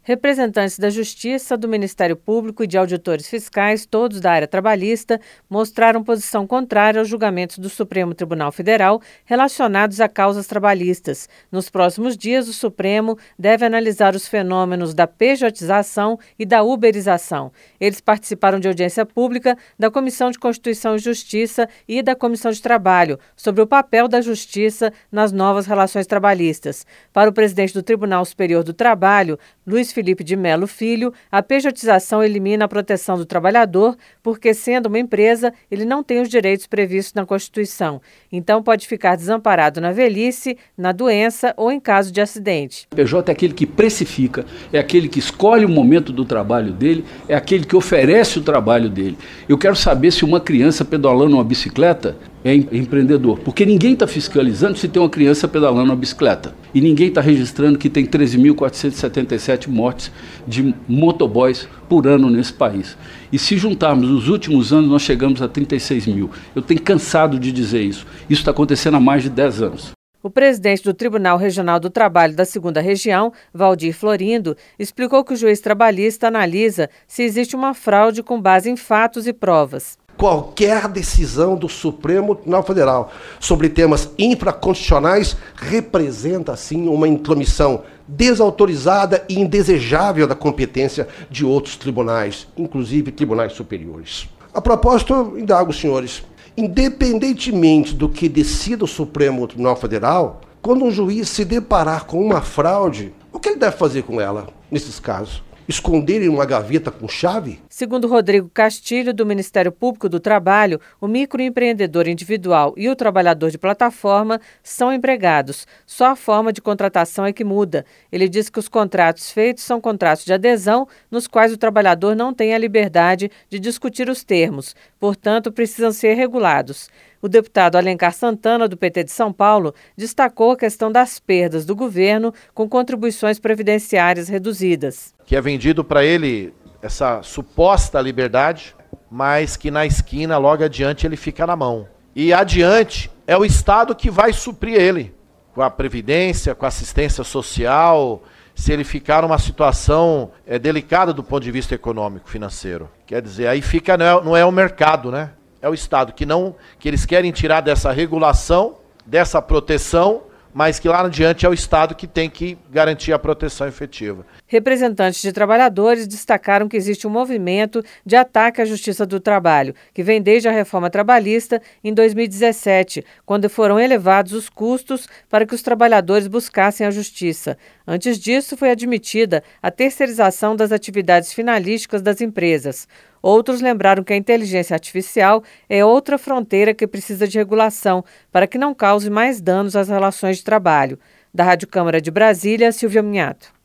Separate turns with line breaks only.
Representantes da Justiça, do Ministério Público e de auditores fiscais, todos da área trabalhista, mostraram posição contrária aos julgamentos do Supremo Tribunal Federal relacionados a causas trabalhistas. Nos próximos dias, o Supremo deve analisar os fenômenos da pejotização e da uberização. Eles participaram de audiência pública da Comissão de Constituição e Justiça e da Comissão de Trabalho sobre o papel da Justiça nas novas relações trabalhistas. Para o presidente do Tribunal Superior do Trabalho, Luiz Felipe de Melo Filho, a pejotização elimina a proteção do trabalhador porque, sendo uma empresa, ele não tem os direitos previstos na Constituição. Então, pode ficar desamparado na velhice, na doença ou em caso de acidente.
O PJ é aquele que precifica, é aquele que escolhe o momento do trabalho dele, é aquele que oferece o trabalho dele. Eu quero saber se uma criança pedalando uma bicicleta é empreendedor, porque ninguém está fiscalizando se tem uma criança pedalando uma bicicleta. E ninguém está registrando que tem 13.477 mortes de motoboys por ano nesse país. E se juntarmos os últimos anos, nós chegamos a 36 mil. Eu tenho cansado de dizer isso. Isso está acontecendo há mais de 10 anos.
O presidente do Tribunal Regional do Trabalho da 2ª Região, Valdir Florindo, explicou que o juiz trabalhista analisa se existe uma fraude com base em fatos e provas.
Qualquer decisão do Supremo Tribunal Federal sobre temas infraconstitucionais representa, sim, uma intromissão desautorizada e indesejável da competência de outros tribunais, inclusive tribunais superiores. A propósito, eu indago os senhores, independentemente do que decida o Supremo Tribunal Federal, quando um juiz se deparar com uma fraude, o que ele deve fazer com ela, nesses casos? Esconder em uma gaveta com chave?
Segundo Rodrigo Castilho, do Ministério Público do Trabalho, o microempreendedor individual e o trabalhador de plataforma são empregados. Só a forma de contratação é que muda. Ele diz que os contratos feitos são contratos de adesão, nos quais o trabalhador não tem a liberdade de discutir os termos, portanto, precisam ser regulados. O deputado Alencar Santana, do PT de São Paulo, destacou a questão das perdas do governo com contribuições previdenciárias reduzidas.
Que é vendido para ele essa suposta liberdade, mas que na esquina, logo adiante, ele fica na mão. E adiante é o Estado que vai suprir ele, com a previdência, com a assistência social, se ele ficar numa situação delicada do ponto de vista econômico, financeiro. Quer dizer, aí fica, não é o mercado, né? É o Estado que eles querem tirar dessa regulação, dessa proteção, mas que lá adiante é o Estado que tem que garantir a proteção efetiva.
Representantes de trabalhadores destacaram que existe um movimento de ataque à Justiça do Trabalho, que vem desde a reforma trabalhista em 2017, quando foram elevados os custos para que os trabalhadores buscassem a justiça. Antes disso, foi admitida a terceirização das atividades finalísticas das empresas. Outros lembraram que a inteligência artificial é outra fronteira que precisa de regulação para que não cause mais danos às relações de trabalho. Da Rádio Câmara de Brasília, Silvia Minhato.